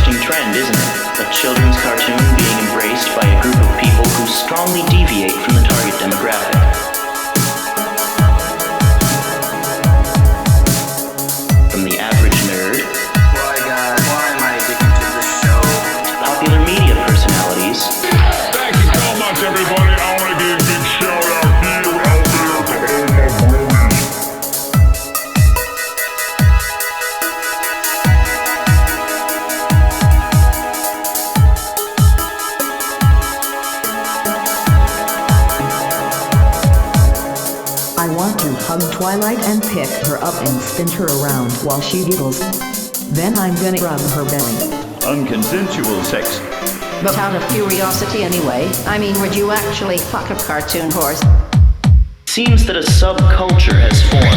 interesting trend, isn't it? A children's cartoon being embraced by a group of people who strongly deviate from the target demographic. From the average nerd, Why, God, why am I addicted to this show? popular media personalities, Thank you so much, everybody. I want to give a big shout out here, out there to all my brothers. I want to hug Twilight and pick her up and spin her around while she giggles. Then I'm gonna rub her belly. Unconsensual sex. But out of curiosity anyway, I mean, would you actually fuck a cartoon horse? seems that a subculture has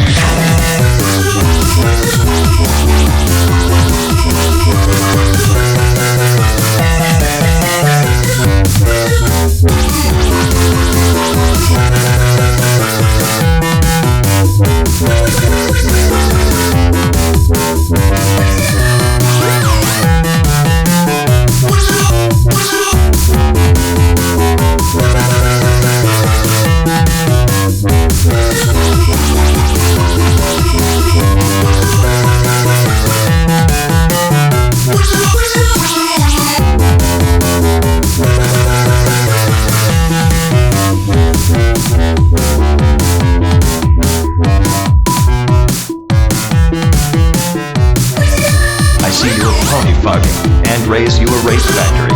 and raise you a race factory.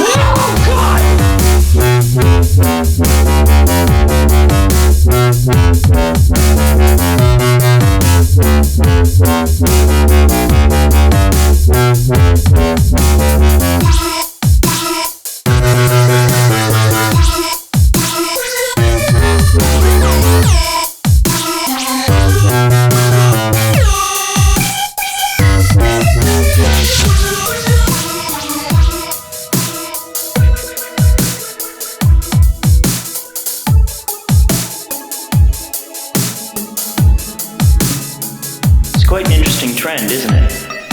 quite an interesting trend, isn't it?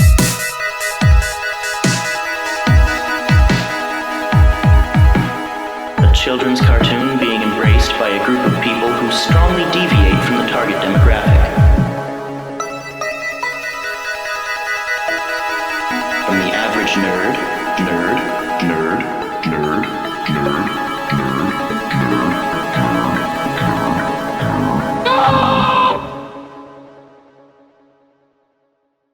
A children's cartoon being embraced by a group of people who strongly deviate from the target demographic. From the average nerd,